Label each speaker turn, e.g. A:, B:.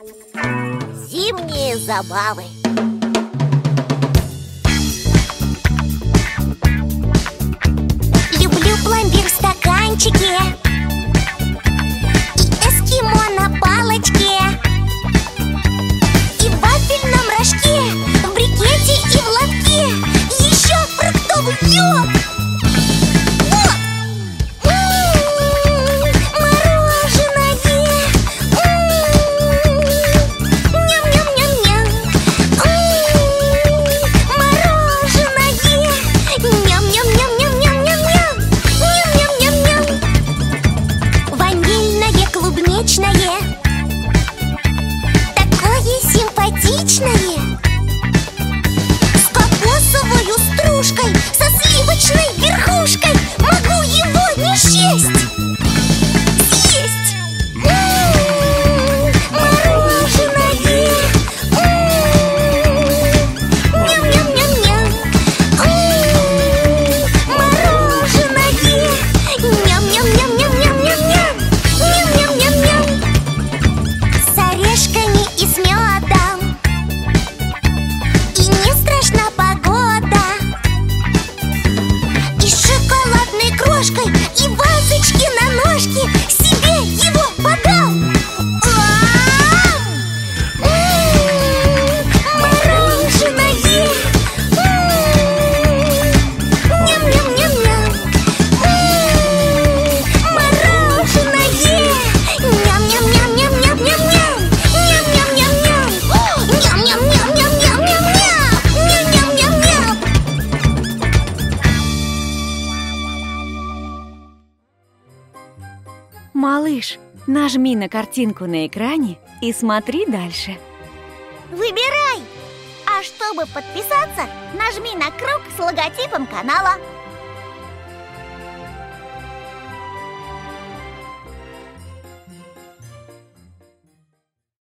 A: Зимние забавы. Люблю пломбир в стаканчике и эскимо на палочке, и в вафельном рожке, в брикете и в лотке, еще фруктовый лед. Такое симпатичное, с кокосовой стружкой, со сливочной верхушкой. Могу его не счесть. Съесть! Мороженое! Ням-ням-ням-ням! Мороженое! Ням-ням-ням-ням-ням-ням-ням! Ням-ням-ням-ням! С орешками и с медом, и не страшна погода, и с шоколадной крошкой, и вазочки на ножке себе его подал. Мороженое! Ням-ням-ням-ням! Мороженое! Ням-ням-ням-ням-ням-ням-ням! Ням-ням-ням-ням! Ням-ням-ням-ням-ням-ням-ням! Ням-ням-ням-ням!
B: Малыш, нажми на картинку на экране и смотри дальше.
A: Выбирай! А чтобы подписаться, нажми на круг с логотипом канала.